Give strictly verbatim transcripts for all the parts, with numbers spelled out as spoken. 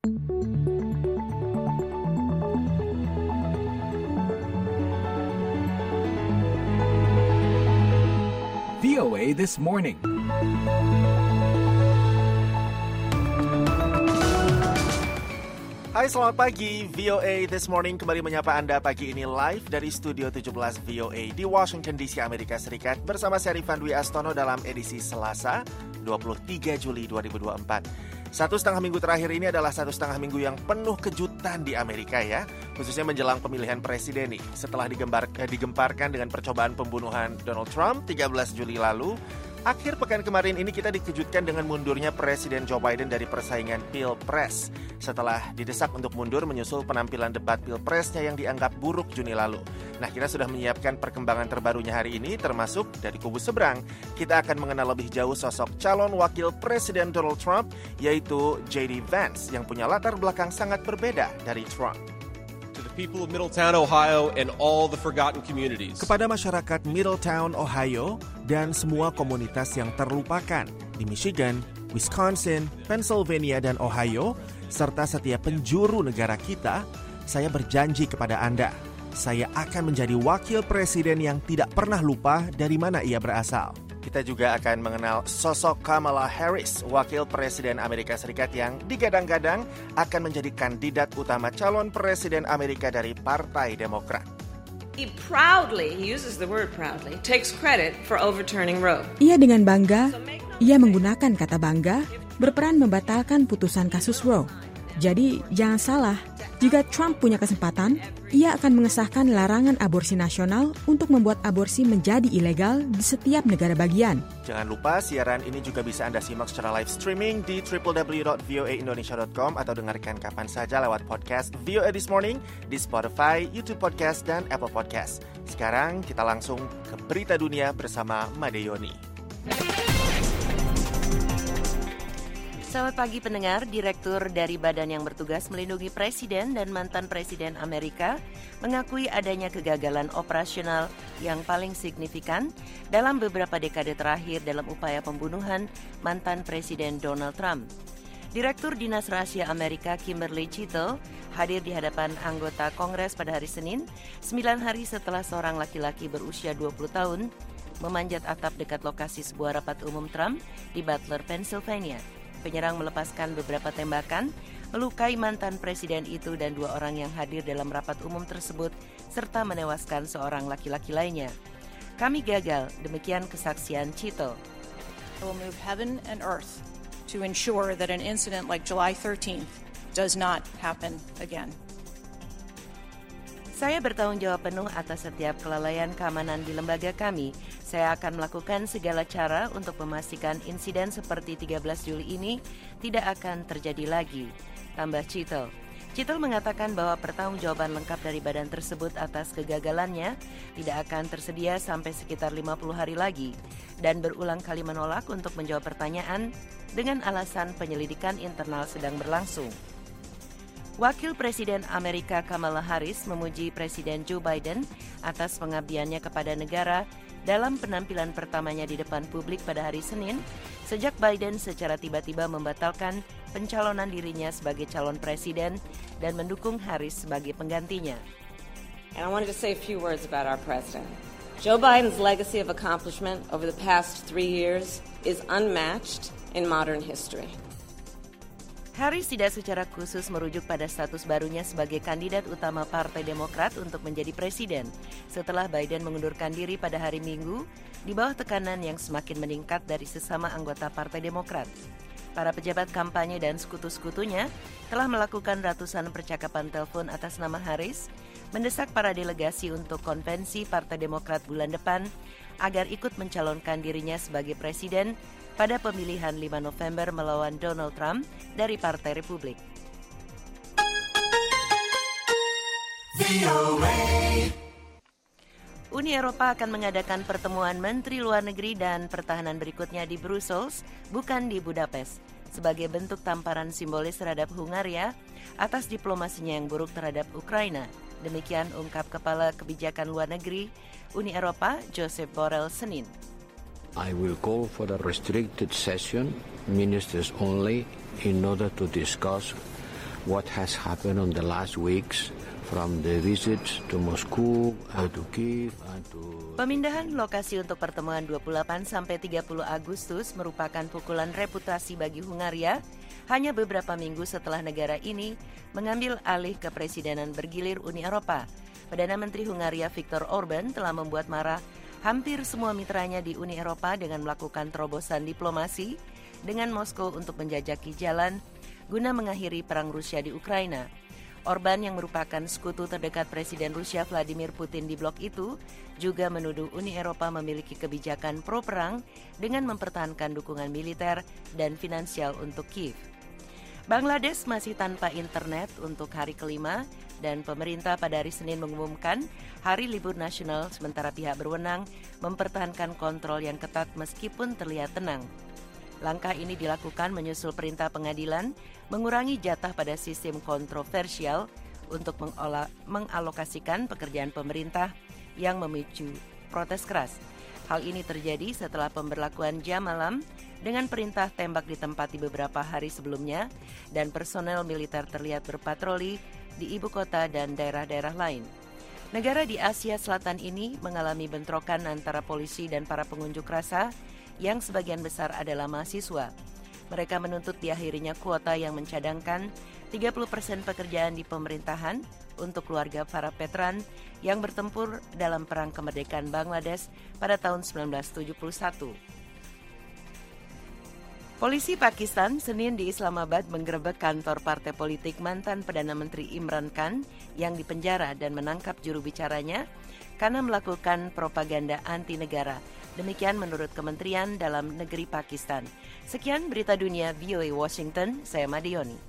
V O A This Morning. Hai, selamat pagi. V O A This Morning kembali menyapa Anda pagi ini live dari Studio tujuh belas V O A di Washington D C, Amerika Serikat bersama saya Rifan Dwi Astono dalam edisi Selasa dua puluh tiga Juli dua ribu dua puluh empat. Satu setengah minggu terakhir ini adalah satu setengah minggu yang penuh kejutan di Amerika ya, khususnya menjelang pemilihan presiden nih. Setelah digembar, eh, digemparkan dengan percobaan pembunuhan Donald Trump tiga belas Juli lalu, akhir pekan kemarin ini kita dikejutkan dengan mundurnya Presiden Joe Biden dari persaingan Pilpres. Setelah didesak untuk mundur menyusul penampilan debat Pilpresnya yang dianggap buruk Juni lalu. Nah, kita sudah menyiapkan perkembangan terbarunya hari ini, termasuk dari kubu seberang. Kita akan mengenal lebih jauh sosok calon wakil Presiden Donald Trump, yaitu J D Vance, yang punya latar belakang sangat berbeda dari Trump. To the people of Middletown, Ohio, and all the forgotten communities. Kepada masyarakat Middletown, Ohio, dan semua komunitas yang terlupakan di Michigan, Wisconsin, Pennsylvania, dan Ohio, serta setiap penjuru negara kita, saya berjanji kepada Anda, saya akan menjadi wakil presiden yang tidak pernah lupa dari mana ia berasal. Kita juga akan mengenal sosok Kamala Harris, wakil presiden Amerika Serikat yang digadang-gadang akan menjadi kandidat utama calon presiden Amerika dari Partai Demokrat. He proudly, he uses the word proudly, takes credit for overturning Roe. Ia dengan bangga, ia menggunakan kata bangga, berperan membatalkan putusan kasus Roe. Jadi jangan salah, jika Trump punya kesempatan, ia akan mengesahkan larangan aborsi nasional untuk membuat aborsi menjadi ilegal di setiap negara bagian. Jangan lupa siaran ini juga bisa Anda simak secara live streaming di w w w dot v o a indonesia dot com atau dengarkan kapan saja lewat podcast V O A This Morning di Spotify, YouTube Podcast, dan Apple Podcast. Sekarang kita langsung ke berita dunia bersama Made Yoni. Selamat pagi pendengar, Direktur dari Badan yang bertugas melindungi Presiden dan mantan Presiden Amerika mengakui adanya kegagalan operasional yang paling signifikan dalam beberapa dekade terakhir dalam upaya pembunuhan mantan Presiden Donald Trump. Direktur Dinas Rahasia Amerika Kimberly Chittle hadir di hadapan anggota Kongres pada hari Senin, sembilan hari setelah seorang laki-laki berusia dua puluh tahun memanjat atap dekat lokasi sebuah rapat umum Trump di Butler, Pennsylvania. Penyerang melepaskan beberapa tembakan, melukai mantan presiden itu dan dua orang yang hadir dalam rapat umum tersebut, serta menewaskan seorang laki-laki lainnya. Kami gagal, demikian kesaksian Chittle. I will move heaven and earth to ensure that an incident like July thirteenth does not happen again. Saya bertanggung jawab penuh atas setiap kelalaian keamanan di lembaga kami. Saya akan melakukan segala cara untuk memastikan insiden seperti tiga belas Juli ini tidak akan terjadi lagi, tambah Chittle. Chittle mengatakan bahwa pertanggungjawaban lengkap dari badan tersebut atas kegagalannya tidak akan tersedia sampai sekitar lima puluh hari lagi dan berulang kali menolak untuk menjawab pertanyaan dengan alasan penyelidikan internal sedang berlangsung. Wakil Presiden Amerika Kamala Harris memuji Presiden Joe Biden atas pengabdiannya kepada negara dalam penampilan pertamanya di depan publik pada hari Senin, sejak Biden secara tiba-tiba membatalkan pencalonan dirinya sebagai calon presiden dan mendukung Harris sebagai penggantinya. And I wanted to say a few words about our president. Joe Biden's legacy of accomplishment over the past three years is unmatched in modern history. Harris tidak secara khusus merujuk pada status barunya sebagai kandidat utama Partai Demokrat untuk menjadi presiden setelah Biden mengundurkan diri pada hari Minggu di bawah tekanan yang semakin meningkat dari sesama anggota Partai Demokrat. Para pejabat kampanye dan sekutu-sekutunya telah melakukan ratusan percakapan telepon atas nama Harris, mendesak para delegasi untuk konvensi Partai Demokrat bulan depan agar ikut mencalonkan dirinya sebagai presiden pada pemilihan lima November melawan Donald Trump dari Partai Republik. Uni Eropa akan mengadakan pertemuan Menteri Luar Negeri dan Pertahanan berikutnya di Brussels, bukan di Budapest, sebagai bentuk tamparan simbolis terhadap Hungaria atas diplomasinya yang buruk terhadap Ukraina. Demikian ungkap Kepala Kebijakan Luar Negeri Uni Eropa, Josep Borrell, Senin. I will call for a restricted session, ministers only, in order to discuss what has happened on the last weeks, from the visits to Moscow, uh, to Kiev, and to... Pemindahan lokasi untuk pertemuan dua puluh delapan sampai tiga puluh Agustus merupakan pukulan reputasi bagi Hungaria hanya beberapa minggu setelah negara ini mengambil alih kepresidenan bergilir Uni Eropa. Perdana Menteri Hungaria Viktor Orban telah membuat marah hampir semua mitranya di Uni Eropa dengan melakukan terobosan diplomasi dengan Moskow untuk menjajaki jalan guna mengakhiri perang Rusia di Ukraina. Orban yang merupakan sekutu terdekat Presiden Rusia Vladimir Putin di blok itu juga menuduh Uni Eropa memiliki kebijakan pro-perang dengan mempertahankan dukungan militer dan finansial untuk Kiev. Bangladesh masih tanpa internet untuk hari kelima dan pemerintah pada hari Senin mengumumkan hari libur nasional sementara pihak berwenang mempertahankan kontrol yang ketat meskipun terlihat tenang. Langkah ini dilakukan menyusul perintah pengadilan mengurangi jatah pada sistem kontroversial untuk mengolah, mengalokasikan pekerjaan pemerintah yang memicu protes keras. Hal ini terjadi setelah pemberlakuan jam malam dengan perintah tembak ditempati beberapa hari sebelumnya dan personel militer terlihat berpatroli di ibu kota dan daerah-daerah lain. Negara di Asia Selatan ini mengalami bentrokan antara polisi dan para pengunjuk rasa yang sebagian besar adalah mahasiswa. Mereka menuntut diakhirinya kuota yang mencadangkan tiga puluh persen pekerjaan di pemerintahan untuk keluarga para veteran yang bertempur dalam Perang Kemerdekaan Bangladesh pada tahun sembilan belas tujuh puluh satu. Polisi Pakistan Senin di Islamabad menggerebek kantor partai politik mantan Perdana Menteri Imran Khan yang dipenjara dan menangkap juru bicaranya karena melakukan propaganda anti negara. Demikian menurut Kementerian Dalam Negeri Pakistan. Sekian berita dunia V O A Washington, saya Madioni.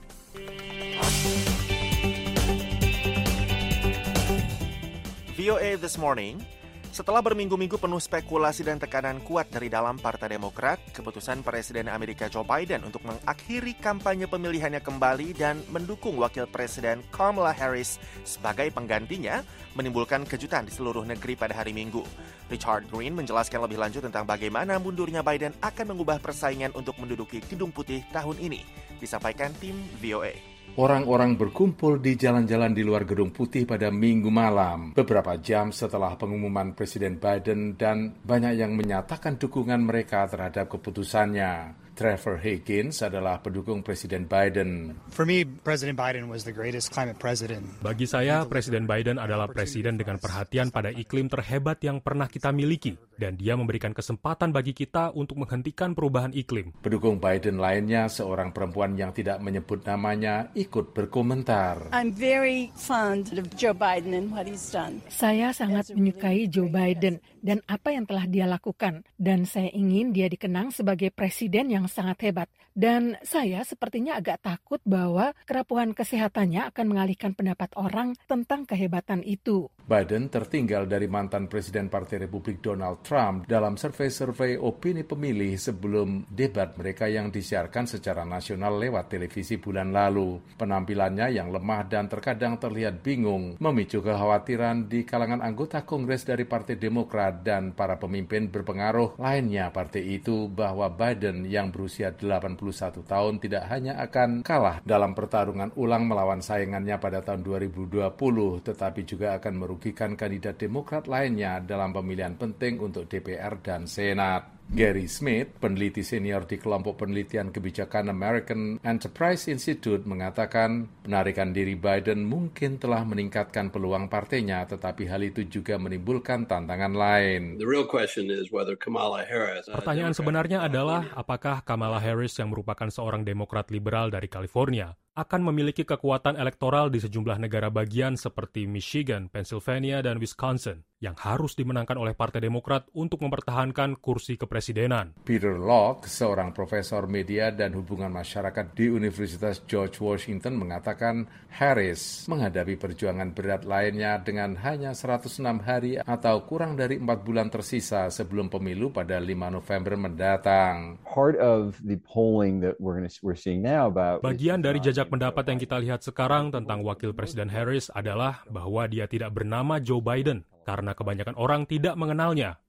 V O A This Morning. Setelah berminggu-minggu penuh spekulasi dan tekanan kuat dari dalam Partai Demokrat, keputusan Presiden Amerika Joe Biden untuk mengakhiri kampanye pemilihannya kembali dan mendukung Wakil Presiden Kamala Harris sebagai penggantinya menimbulkan kejutan di seluruh negeri pada hari Minggu. Richard Green menjelaskan lebih lanjut tentang bagaimana mundurnya Biden akan mengubah persaingan untuk menduduki Gedung Putih tahun ini. Disampaikan tim V O A. Orang-orang berkumpul di jalan-jalan di luar Gedung Putih pada Minggu malam, beberapa jam setelah pengumuman Presiden Biden dan banyak yang menyatakan dukungan mereka terhadap keputusannya. Trevor Higgins adalah pendukung Presiden Biden. For me, President Biden was the greatest climate president. Bagi saya, Presiden Biden adalah presiden dengan perhatian pada iklim terhebat yang pernah kita miliki, dan dia memberikan kesempatan bagi kita untuk menghentikan perubahan iklim. Pendukung Biden lainnya, seorang perempuan yang tidak menyebut namanya, ikut berkomentar. I'm very fond of Joe Biden and what he's done. Saya sangat menyukai Joe Biden dan apa yang telah dia lakukan, dan saya ingin dia dikenang sebagai presiden yang sangat hebat. Dan saya sepertinya agak takut bahwa kerapuhan kesehatannya akan mengalihkan pendapat orang tentang kehebatan itu. Biden tertinggal dari mantan Presiden Partai Republik Donald Trump dalam survei-survei opini pemilih sebelum debat mereka yang disiarkan secara nasional lewat televisi bulan lalu. Penampilannya yang lemah dan terkadang terlihat bingung memicu kekhawatiran di kalangan anggota Kongres dari Partai Demokrat dan para pemimpin berpengaruh lainnya partai itu bahwa Biden yang berusia delapan puluh satu tahun tidak hanya akan kalah dalam pertarungan ulang melawan saingannya pada tahun dua ribu dua puluh, tetapi juga akan merugikan kandidat Demokrat lainnya dalam pemilihan penting untuk D P R dan Senat. Gary Smith, peneliti senior di kelompok penelitian kebijakan American Enterprise Institute, mengatakan penarikan diri Biden mungkin telah meningkatkan peluang partainya, tetapi hal itu juga menimbulkan tantangan lain. The real question is whether Kamala Harris, Pertanyaan sebenarnya adalah apakah Kamala Harris yang merupakan seorang Demokrat liberal dari California akan memiliki kekuatan elektoral di sejumlah negara bagian seperti Michigan, Pennsylvania, dan Wisconsin yang harus dimenangkan oleh Partai Demokrat untuk mempertahankan kursi kepresidenan. Peter Locke, seorang profesor media dan hubungan masyarakat di Universitas George Washington, mengatakan Harris menghadapi perjuangan berat lainnya dengan hanya seratus enam hari atau kurang dari empat bulan tersisa sebelum pemilu pada lima November mendatang. Part of the polling that we're gonna, we're seeing now about Bagian dari jajak pendapat yang kita lihat sekarang tentang Wakil Presiden Harris adalah bahwa dia tidak bernama Joe Biden karena kebanyakan orang tidak mengenalnya.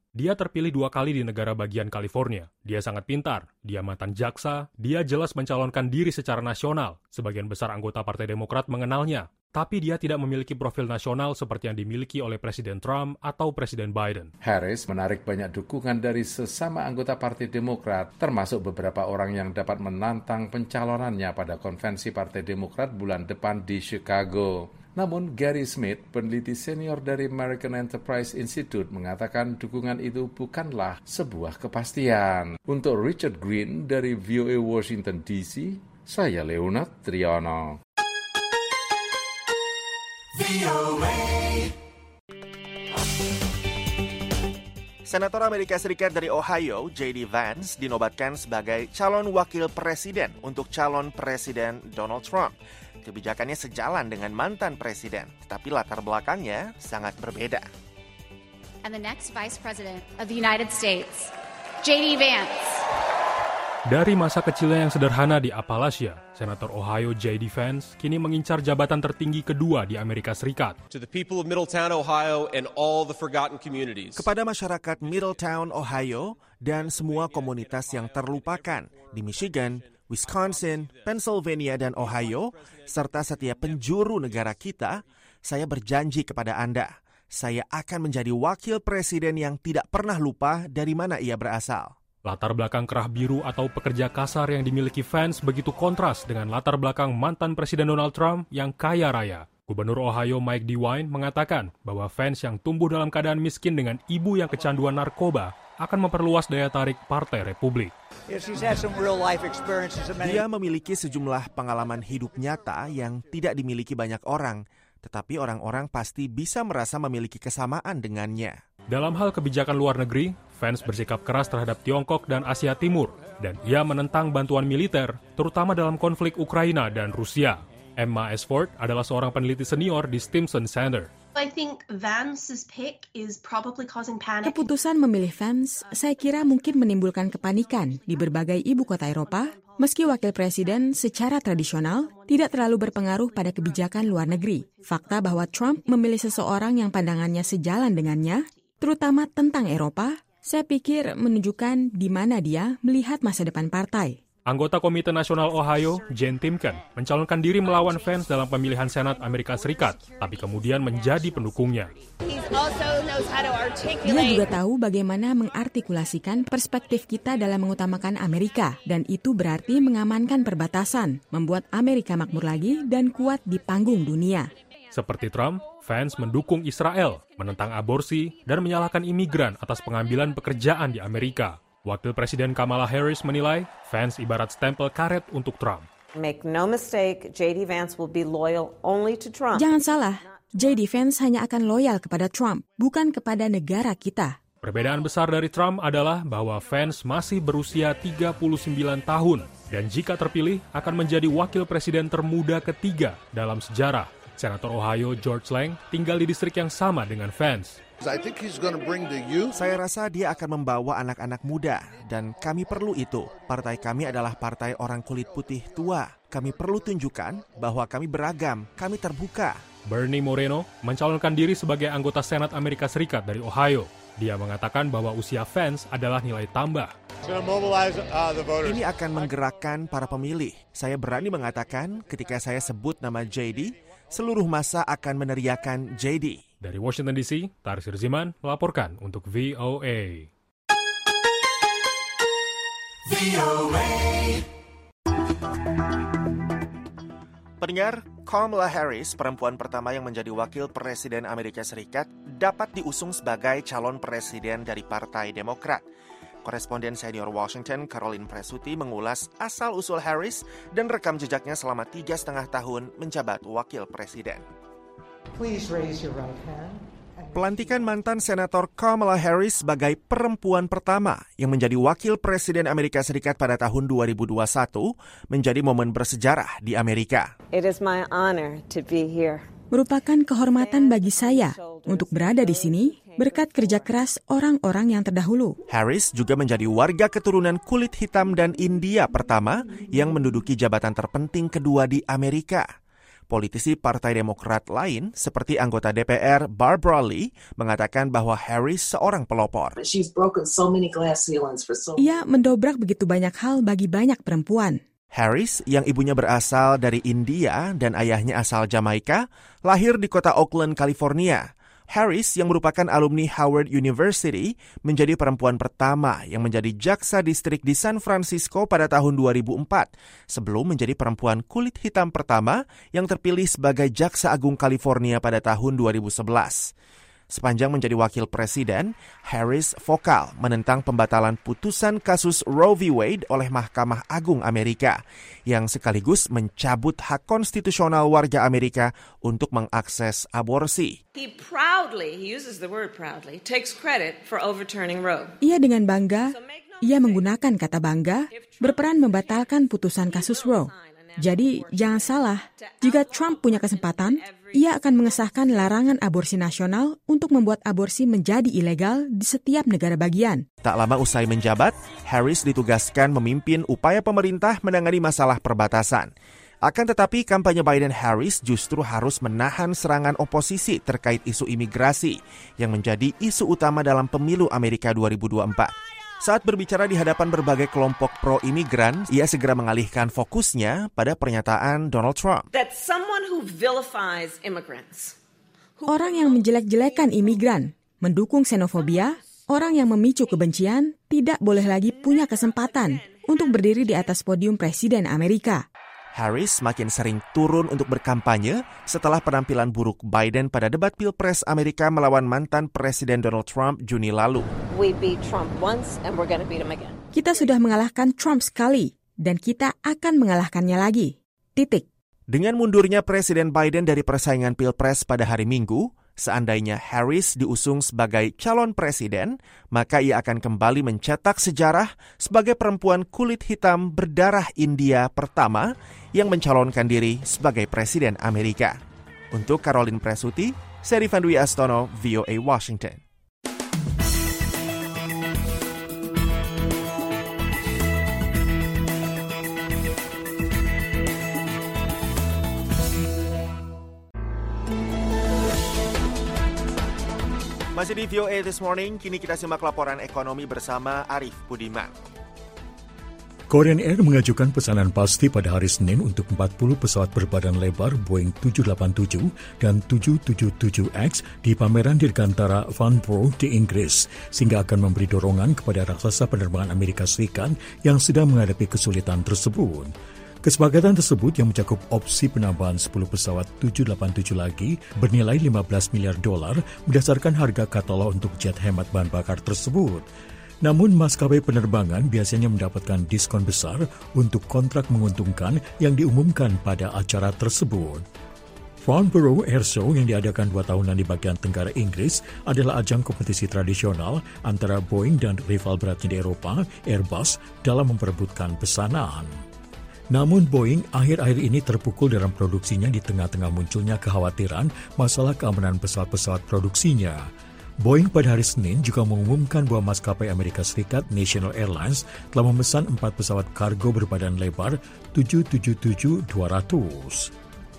Dia terpilih dua kali di negara bagian California. Dia sangat pintar, dia mantan jaksa, dia jelas mencalonkan diri secara nasional. Sebagian besar anggota Partai Demokrat mengenalnya. Tapi dia tidak memiliki profil nasional seperti yang dimiliki oleh Presiden Trump atau Presiden Biden. Harris menarik banyak dukungan dari sesama anggota Partai Demokrat, termasuk beberapa orang yang dapat menantang pencalonannya pada konvensi Partai Demokrat bulan depan di Chicago. Namun Gary Smith, peneliti senior dari American Enterprise Institute, mengatakan dukungan itu bukanlah sebuah kepastian. Untuk Richard Green dari V O A Washington D C, saya Leonard Triano. Senator Amerika Serikat dari Ohio, J D Vance, dinobatkan sebagai calon wakil presiden untuk calon presiden Donald Trump. Kebijakannya sejalan dengan mantan presiden, tetapi latar belakangnya sangat berbeda. And the next Vice President of the United States, J D Vance. Dari masa kecilnya yang sederhana di Appalachia, Senator Ohio J D Vance kini mengincar jabatan tertinggi kedua di Amerika Serikat. To the people of Middletown, Ohio, and all the forgotten communities. Kepada masyarakat Middletown, Ohio, dan semua komunitas yang terlupakan di Michigan, Wisconsin, Pennsylvania, dan Ohio, serta setiap penjuru negara kita, saya berjanji kepada Anda, saya akan menjadi wakil presiden yang tidak pernah lupa dari mana ia berasal. Latar belakang kerah biru atau pekerja kasar yang dimiliki Vance begitu kontras dengan latar belakang mantan Presiden Donald Trump yang kaya raya. Gubernur Ohio Mike DeWine mengatakan bahwa Vance yang tumbuh dalam keadaan miskin dengan ibu yang kecanduan narkoba akan memperluas daya tarik Partai Republik. Dia memiliki sejumlah pengalaman hidup nyata yang tidak dimiliki banyak orang, tetapi orang-orang pasti bisa merasa memiliki kesamaan dengannya. Dalam hal kebijakan luar negeri, Vance bersikap keras terhadap Tiongkok dan Asia Timur, dan ia menentang bantuan militer, terutama dalam konflik Ukraina dan Rusia. Emma Esford adalah seorang peneliti senior di Stimson Center. I think Vance's pick is probably causing panic. Keputusan memilih Vance, saya kira mungkin menimbulkan kepanikan di berbagai ibu kota Eropa, meski wakil presiden secara tradisional tidak terlalu berpengaruh pada kebijakan luar negeri. Fakta bahwa Trump memilih seseorang yang pandangannya sejalan dengannya, terutama tentang Eropa, saya pikir menunjukkan di mana dia melihat masa depan partai. Anggota Komite Nasional Ohio, Jane Timken, mencalonkan diri melawan Vance dalam pemilihan Senat Amerika Serikat, tapi kemudian menjadi pendukungnya. Dia juga tahu bagaimana mengartikulasikan perspektif kita dalam mengutamakan Amerika, dan itu berarti mengamankan perbatasan, membuat Amerika makmur lagi dan kuat di panggung dunia. Seperti Trump, Vance mendukung Israel, menentang aborsi, dan menyalahkan imigran atas pengambilan pekerjaan di Amerika. Wakil Presiden Kamala Harris menilai Vance ibarat stempel karet untuk Trump. Make no mistake, J D Vance will be loyal only to Trump. Jangan salah, J D Vance hanya akan loyal kepada Trump, bukan kepada negara kita. Perbedaan besar dari Trump adalah bahwa Vance masih berusia tiga puluh sembilan tahun dan jika terpilih akan menjadi wakil presiden termuda ketiga dalam sejarah. Senator Ohio George Lang tinggal di distrik yang sama dengan Vance. Saya rasa dia akan membawa anak-anak muda, dan kami perlu itu. Partai kami adalah partai orang kulit putih tua. Kami perlu tunjukkan bahwa kami beragam, kami terbuka. Bernie Moreno mencalonkan diri sebagai anggota Senat Amerika Serikat dari Ohio. Dia mengatakan bahwa usia Vance adalah nilai tambah. Ini akan menggerakkan para pemilih. Saya berani mengatakan ketika saya sebut nama J D, seluruh massa akan meneriakan J D. Dari Washington D C, Tarik Sirziman melaporkan untuk V O A. V O A. Pendengar, Kamala Harris, perempuan pertama yang menjadi wakil presiden Amerika Serikat, dapat diusung sebagai calon presiden dari Partai Demokrat. Koresponden senior Washington, Caroline Presutti, mengulas asal-usul Harris dan rekam jejaknya selama tiga setengah tahun menjabat wakil presiden. Please raise your right hand. Pelantikan mantan Senator Kamala Harris sebagai perempuan pertama yang menjadi wakil presiden Amerika Serikat pada tahun dua ribu dua puluh satu menjadi momen bersejarah di Amerika. It is my honor to be here. Merupakan kehormatan bagi saya untuk berada di sini berkat kerja keras orang-orang yang terdahulu. Harris juga menjadi warga keturunan kulit hitam dan India pertama yang menduduki jabatan terpenting kedua di Amerika. Politisi Partai Demokrat lain, seperti anggota D P R Barbara Lee, mengatakan bahwa Harris seorang pelopor. Ia mendobrak begitu banyak hal bagi banyak perempuan. Harris, yang ibunya berasal dari India dan ayahnya asal Jamaika, lahir di kota Oakland, California. Harris, yang merupakan alumni Howard University, menjadi perempuan pertama yang menjadi jaksa distrik di San Francisco pada tahun dua ribu empat, sebelum menjadi perempuan kulit hitam pertama yang terpilih sebagai jaksa agung California pada tahun dua ribu sebelas. Sepanjang menjadi wakil presiden, Harris vokal menentang pembatalan putusan kasus Roe v. Wade oleh Mahkamah Agung Amerika, yang sekaligus mencabut hak konstitusional warga Amerika untuk mengakses aborsi. He proudly, he uses the word proudly, takes credit for overturning Roe. Ia dengan bangga, ia menggunakan kata bangga, berperan membatalkan putusan kasus Roe. Jadi, jangan salah, jika Trump punya kesempatan, ia akan mengesahkan larangan aborsi nasional untuk membuat aborsi menjadi ilegal di setiap negara bagian. Tak lama usai menjabat, Harris ditugaskan memimpin upaya pemerintah menangani masalah perbatasan. Akan tetapi, kampanye Biden-Harris justru harus menahan serangan oposisi terkait isu imigrasi yang menjadi isu utama dalam pemilu Amerika dua ribu dua puluh empat. Saat berbicara di hadapan berbagai kelompok pro-imigran, ia segera mengalihkan fokusnya pada pernyataan Donald Trump. That someone who vilifies immigrants. Orang yang menjelek-jelekan imigran, mendukung xenofobia, orang yang memicu kebencian, tidak boleh lagi punya kesempatan untuk berdiri di atas podium Presiden Amerika. Harris makin sering turun untuk berkampanye setelah penampilan buruk Biden pada debat Pilpres Amerika melawan mantan Presiden Donald Trump Juni lalu. We beat Trump once and we're going to beat him again. Kita sudah mengalahkan Trump sekali dan kita akan mengalahkannya lagi. Titik. Dengan mundurnya Presiden Biden dari persaingan Pilpres pada hari Minggu, seandainya Harris diusung sebagai calon presiden, maka ia akan kembali mencetak sejarah sebagai perempuan kulit hitam berdarah India pertama yang mencalonkan diri sebagai presiden Amerika. Untuk Caroline Presuti, saya Rifan Dwi Astono, V O A Washington. Masih di V O A This Morning, kini kita simak laporan ekonomi bersama Arif Budiman. Korean Air mengajukan pesanan pasti pada hari Senin untuk empat puluh pesawat berbadan lebar Boeing tujuh delapan tujuh dan tujuh tujuh tujuh X di pameran Dirgantara Farnborough di Inggris, sehingga akan memberi dorongan kepada raksasa penerbangan Amerika Serikat yang sedang menghadapi kesulitan tersebut. Kesepakatan tersebut yang mencakup opsi penambahan sepuluh pesawat tujuh delapan tujuh lagi bernilai lima belas miliar dolar berdasarkan harga katalog untuk jet hemat bahan bakar tersebut. Namun maskapai penerbangan biasanya mendapatkan diskon besar untuk kontrak menguntungkan yang diumumkan pada acara tersebut. Farnborough Air Show yang diadakan dua tahunan di bagian tenggara Inggris adalah ajang kompetisi tradisional antara Boeing dan rival beratnya di Eropa, Airbus, dalam memperebutkan pesanan. Namun Boeing akhir-akhir ini terpukul dalam produksinya di tengah-tengah munculnya kekhawatiran masalah keamanan pesawat-pesawat produksinya. Boeing pada hari Senin juga mengumumkan bahwa maskapai Amerika Serikat National Airlines telah memesan empat pesawat kargo berbadan lebar tujuh tujuh tujuh dua ratus.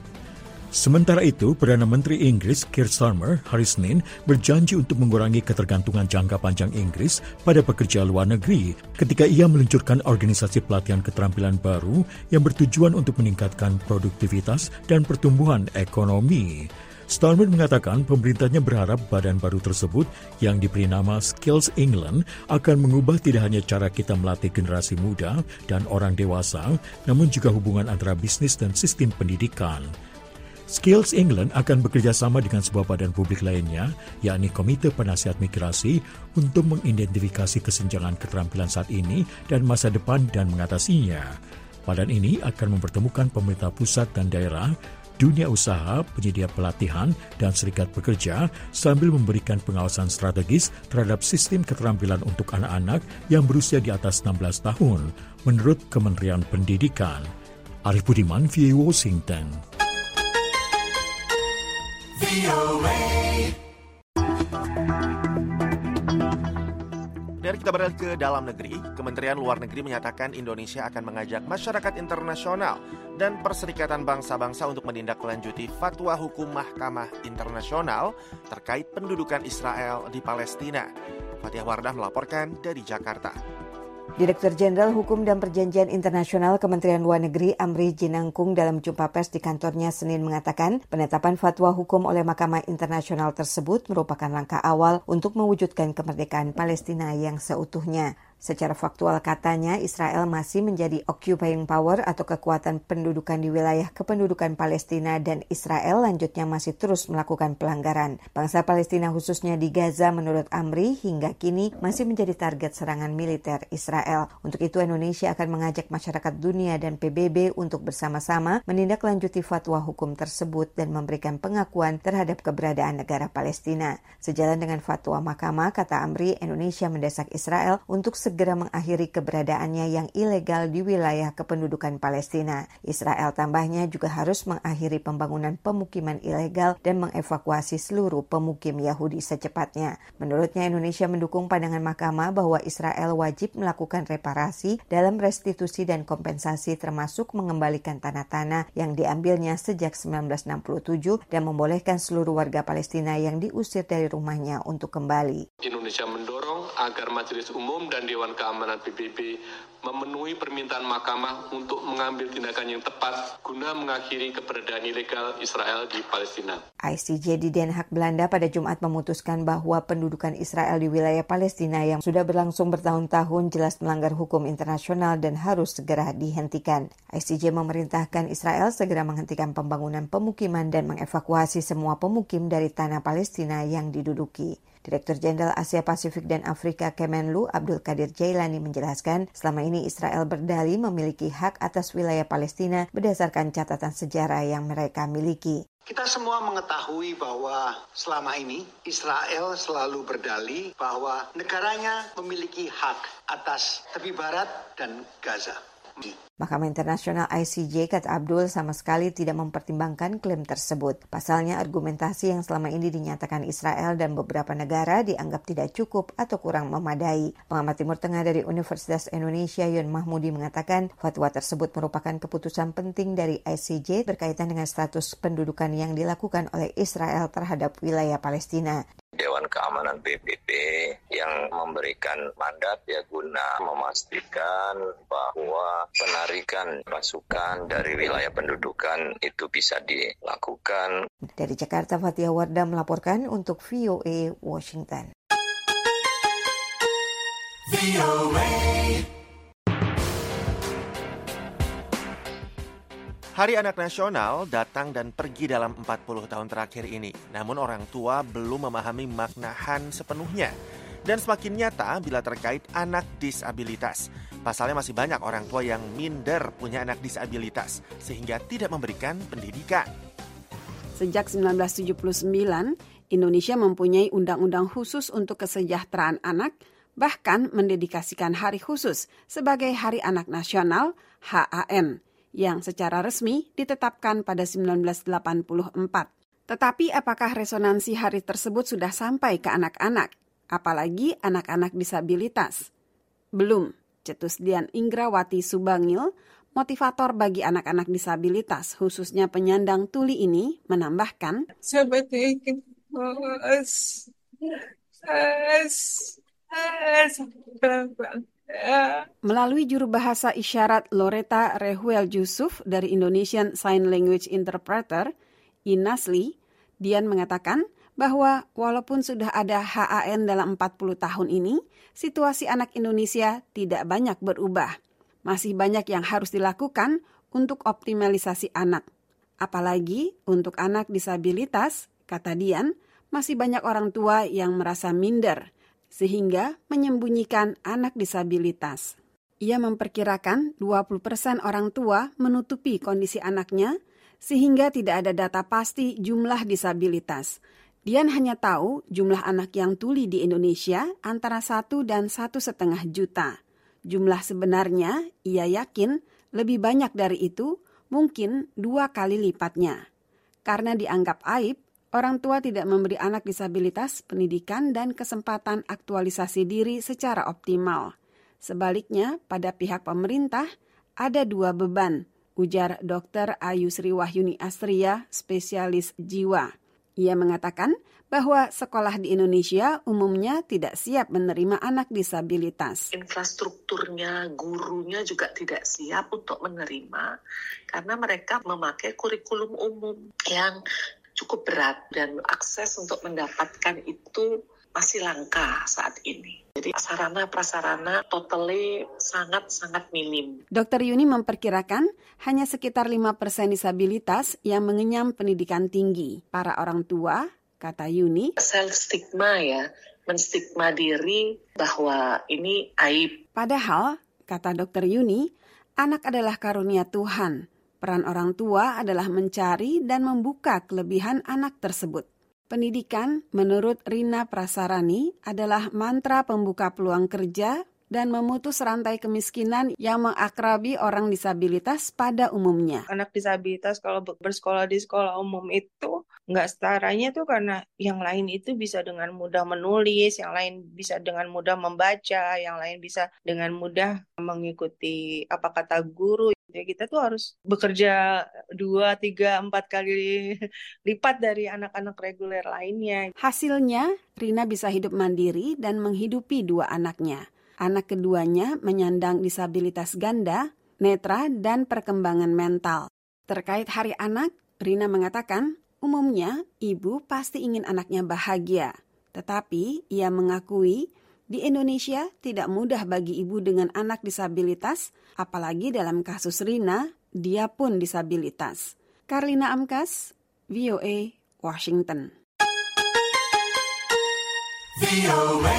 Sementara itu, Perdana Menteri Inggris Keir Starmer hari Senin berjanji untuk mengurangi ketergantungan jangka panjang Inggris pada pekerja luar negeri ketika ia meluncurkan organisasi pelatihan keterampilan baru yang bertujuan untuk meningkatkan produktivitas dan pertumbuhan ekonomi. Starmer mengatakan pemerintahnya berharap badan baru tersebut yang diberi nama Skills England akan mengubah tidak hanya cara kita melatih generasi muda dan orang dewasa, namun juga hubungan antara bisnis dan sistem pendidikan. Skills England akan bekerja sama dengan sebuah badan publik lainnya, yakni Komite Penasihat Migrasi, untuk mengidentifikasi kesenjangan keterampilan saat ini dan masa depan dan mengatasinya. Badan ini akan mempertemukan pemerintah pusat dan daerah, dunia usaha, penyedia pelatihan, dan serikat pekerja sambil memberikan pengawasan strategis terhadap sistem keterampilan untuk anak-anak yang berusia di atas enam belas tahun, menurut Kementerian Pendidikan. Arif Budiman, V O A Washington. Dan kita beralih ke dalam negeri. Kementerian Luar Negeri menyatakan Indonesia akan mengajak masyarakat internasional dan Perserikatan Bangsa-Bangsa untuk menindaklanjuti fatwa hukum Mahkamah Internasional terkait pendudukan Israel di Palestina. Fatihah Wardah melaporkan dari Jakarta. Direktur Jenderal Hukum dan Perjanjian Internasional Kementerian Luar Negeri Amri Jinangkung dalam jumpa pers di kantornya Senin mengatakan penetapan fatwa hukum oleh Mahkamah Internasional tersebut merupakan langkah awal untuk mewujudkan kemerdekaan Palestina yang seutuhnya. Secara faktual katanya, Israel masih menjadi occupying power atau kekuatan pendudukan di wilayah kependudukan Palestina dan Israel lanjutnya masih terus melakukan pelanggaran. Bangsa Palestina khususnya di Gaza menurut Amri hingga kini masih menjadi target serangan militer Israel. Untuk itu Indonesia akan mengajak masyarakat dunia dan P B B untuk bersama-sama menindaklanjuti fatwa hukum tersebut dan memberikan pengakuan terhadap keberadaan negara Palestina. Sejalan dengan fatwa mahkamah, kata Amri, Indonesia mendesak Israel untuk segera mengakhiri keberadaannya yang ilegal di wilayah kependudukan Palestina. Israel tambahnya juga harus mengakhiri pembangunan pemukiman ilegal dan mengevakuasi seluruh pemukim Yahudi secepatnya. Menurutnya Indonesia mendukung pandangan mahkamah bahwa Israel wajib melakukan reparasi dalam restitusi dan kompensasi termasuk mengembalikan tanah-tanah yang diambilnya sejak seribu sembilan ratus enam puluh tujuh dan membolehkan seluruh warga Palestina yang diusir dari rumahnya untuk kembali. Indonesia mendorong agar Majelis Umum dan Dewan Keamanan P B B memenuhi permintaan mahkamah untuk mengambil tindakan yang tepat guna mengakhiri keberadaan ilegal Israel di Palestina. I C J di Den Haag, Belanda pada Jumat memutuskan bahwa pendudukan Israel di wilayah Palestina yang sudah berlangsung bertahun-tahun jelas melanggar hukum internasional dan harus segera dihentikan. I C J memerintahkan Israel segera menghentikan pembangunan pemukiman dan mengevakuasi semua pemukim dari tanah Palestina yang diduduki. Direktur Jenderal Asia Pasifik dan Afrika Kemenlu Abdul Qadir Jailani menjelaskan selama ini Israel berdalih memiliki hak atas wilayah Palestina berdasarkan catatan sejarah yang mereka miliki. Kita semua mengetahui bahwa selama ini Israel selalu berdalih bahwa negaranya memiliki hak atas tepi barat dan Gaza. Mahkamah Internasional I C J, kata Abdul, sama sekali tidak mempertimbangkan klaim tersebut. Pasalnya, argumentasi yang selama ini dinyatakan Israel dan beberapa negara dianggap tidak cukup atau kurang memadai. Pengamat Timur Tengah dari Universitas Indonesia, Yon Mahmudi, mengatakan fatwa tersebut merupakan keputusan penting dari I C J berkaitan dengan status pendudukan yang dilakukan oleh Israel terhadap wilayah Palestina. Dewan Keamanan P B B yang memberikan mandat ya guna memastikan bahwa penarikan pasukan dari wilayah pendudukan itu bisa dilakukan. Dari Jakarta, Fatihah Wardah melaporkan untuk V O A Washington. V O A. Hari Anak Nasional datang dan pergi dalam empat puluh tahun terakhir ini. Namun orang tua belum memahami makna H A N sepenuhnya. Dan semakin nyata bila terkait anak disabilitas. Pasalnya masih banyak orang tua yang minder punya anak disabilitas, sehingga tidak memberikan pendidikan. Sejak seribu sembilan ratus tujuh puluh sembilan, Indonesia mempunyai undang-undang khusus untuk kesejahteraan anak, bahkan mendedikasikan hari khusus sebagai Hari Anak Nasional H A N. Yang secara resmi ditetapkan pada seribu sembilan ratus delapan puluh empat. Tetapi apakah resonansi hari tersebut sudah sampai ke anak-anak, apalagi anak-anak disabilitas? Belum, cetus Dian Ingrawati Subangil, motivator bagi anak-anak disabilitas, khususnya penyandang tuli ini, menambahkan, Seperti es, es, es, melalui juru bahasa isyarat Loretta Rehuel Yusuf dari Indonesian Sign Language Interpreter, I N A S L I, Dian mengatakan bahwa walaupun sudah ada H A N dalam empat puluh tahun ini, situasi anak Indonesia tidak banyak berubah. Masih banyak yang harus dilakukan untuk optimalisasi anak. Apalagi untuk anak disabilitas, kata Dian, masih banyak orang tua yang merasa minder, sehingga menyembunyikan anak disabilitas. Ia memperkirakan dua puluh persen orang tua menutupi kondisi anaknya, sehingga tidak ada data pasti jumlah disabilitas. Dian hanya tahu jumlah anak yang tuli di Indonesia antara satu dan satu setengah juta. Jumlah sebenarnya, ia yakin, lebih banyak dari itu, mungkin dua kali lipatnya. Karena dianggap aib, orang tua tidak memberi anak disabilitas pendidikan dan kesempatan aktualisasi diri secara optimal. Sebaliknya, pada pihak pemerintah ada dua beban, ujar Dokter Ayu Sri Wahyuni Astria, spesialis jiwa. Ia mengatakan bahwa sekolah di Indonesia umumnya tidak siap menerima anak disabilitas. Infrastrukturnya, gurunya juga tidak siap untuk menerima karena mereka memakai kurikulum umum yang cukup berat dan akses untuk mendapatkan itu masih langka saat ini. Jadi sarana-prasarana totally sangat-sangat minim. Dokter Yuni memperkirakan hanya sekitar lima persen disabilitas yang mengenyam pendidikan tinggi. Para orang tua, kata Yuni, self-stigma ya, menstigma diri bahwa ini aib. Padahal, kata Dokter Yuni, anak adalah karunia Tuhan. Peran orang tua adalah mencari dan membuka kelebihan anak tersebut. Pendidikan, menurut Rina Prasarani, adalah mantra pembuka peluang kerja dan memutus rantai kemiskinan yang mengakrabi orang disabilitas pada umumnya. Anak disabilitas kalau bersekolah di sekolah umum itu nggak setaranya tuh karena yang lain itu bisa dengan mudah menulis, yang lain bisa dengan mudah membaca, yang lain bisa dengan mudah mengikuti apa kata guru. Ya, kita tuh harus bekerja dua, tiga, empat kali lipat dari anak-anak reguler lainnya. Hasilnya, Rina bisa hidup mandiri dan menghidupi dua anaknya. Anak keduanya menyandang disabilitas ganda, netra, dan perkembangan mental. Terkait Hari Anak, Rina mengatakan, umumnya ibu pasti ingin anaknya bahagia. Tetapi ia mengakui di Indonesia tidak mudah bagi ibu dengan anak disabilitas, apalagi dalam kasus Rina, dia pun disabilitas. Karlina Amkas, V O A, Washington. V O A.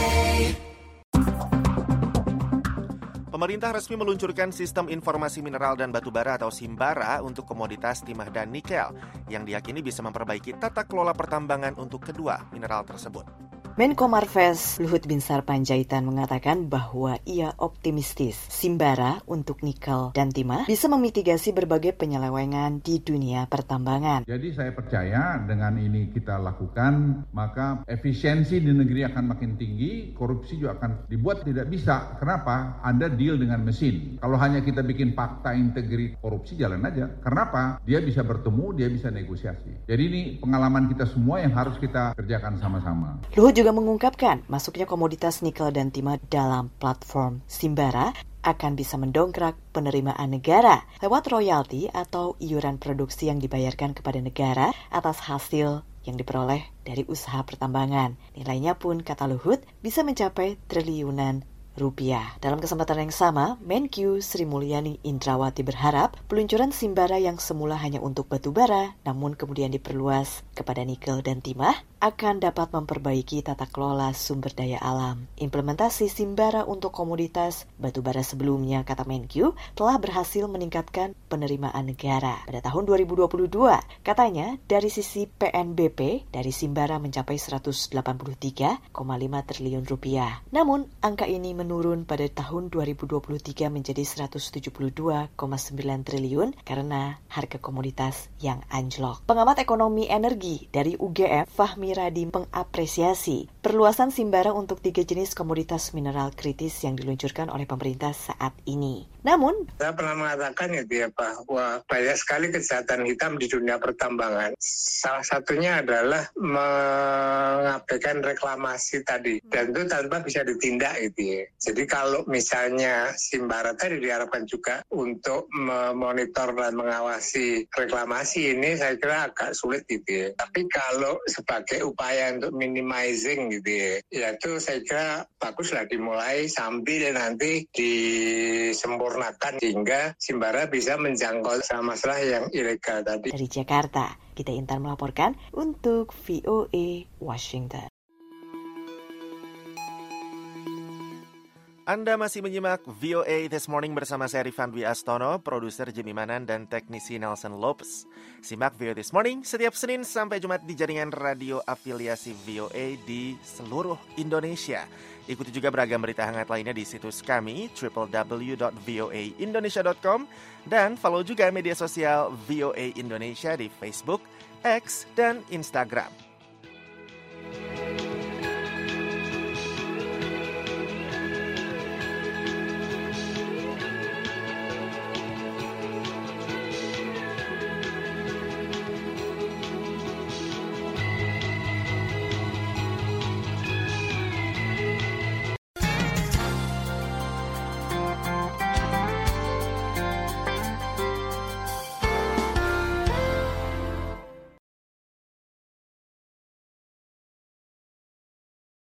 Pemerintah resmi meluncurkan Sistem Informasi Mineral dan Batubara atau SIMBARA untuk komoditas timah dan nikel, yang diyakini bisa memperbaiki tata kelola pertambangan untuk kedua mineral tersebut. Menko Marves Luhut Binsar Panjaitan mengatakan bahwa ia optimistis SIMBARA untuk nikel dan timah bisa memitigasi berbagai penyelewengan di dunia pertambangan. Jadi saya percaya dengan ini kita lakukan, maka efisiensi di negeri akan makin tinggi, korupsi juga akan dibuat tidak bisa. Kenapa? Ada deal dengan mesin. Kalau hanya kita bikin fakta integritas, korupsi jalan aja. Kenapa? Dia bisa bertemu, dia bisa negosiasi. Jadi ini pengalaman kita semua yang harus kita kerjakan sama-sama. Luhut juga mengungkapkan masuknya komoditas nikel dan timah dalam platform SIMBARA akan bisa mendongkrak penerimaan negara lewat royalti atau iuran produksi yang dibayarkan kepada negara atas hasil yang diperoleh dari usaha pertambangan. Nilainya pun, kata Luhut, bisa mencapai triliunan rupiah. Dalam kesempatan yang sama, Menkyu Sri Mulyani Indrawati berharap peluncuran SIMBARA yang semula hanya untuk batubara, namun kemudian diperluas kepada nikel dan timah, akan dapat memperbaiki tata kelola sumber daya alam. Implementasi SIMBARA untuk komoditas batubara sebelumnya, kata Menkyu, telah berhasil meningkatkan penerimaan negara. Pada tahun dua ribu dua puluh dua, katanya dari sisi P N B P, dari SIMBARA mencapai seratus delapan puluh tiga koma lima triliun rupiah. Namun, angka ini menurun pada tahun dua ribu dua puluh tiga menjadi seratus tujuh puluh dua koma sembilan triliun karena harga komoditas yang anjlok. Pengamat ekonomi energi dari U G M, Fahmi Radi, mengapresiasi perluasan SIMBARA untuk tiga jenis komoditas mineral kritis yang diluncurkan oleh pemerintah saat ini. Namun, saya pernah mengatakan itu ya bahwa banyak sekali kejahatan hitam di dunia pertambangan. Salah satunya adalah mengabaikan reklamasi tadi, dan itu tanpa bisa ditindak gitu ya. Jadi kalau misalnya SIMBARA tadi diharapkan juga untuk memonitor dan mengawasi reklamasi ini, saya kira agak sulit gitu ya. Tapi kalau sebagai upaya untuk minimizing gitu ya, ya itu saya kira baguslah dimulai sambil nanti disempurnakan hingga SIMBARA bisa menjangkau masalah yang ilegal tadi. Dari Jakarta, Gita Intan melaporkan untuk V O A Washington. Anda masih menyimak V O A This Morning bersama saya Rifan Dwi Astono, produser Jimmy Manan dan teknisi Nelson Lopez. Simak V O A This Morning setiap Senin sampai Jumat di jaringan radio afiliasi V O A di seluruh Indonesia. Ikuti juga beragam berita hangat lainnya di situs kami w w w dot v o a indonesia dot com dan follow juga media sosial V O A Indonesia di Facebook, X, dan Instagram.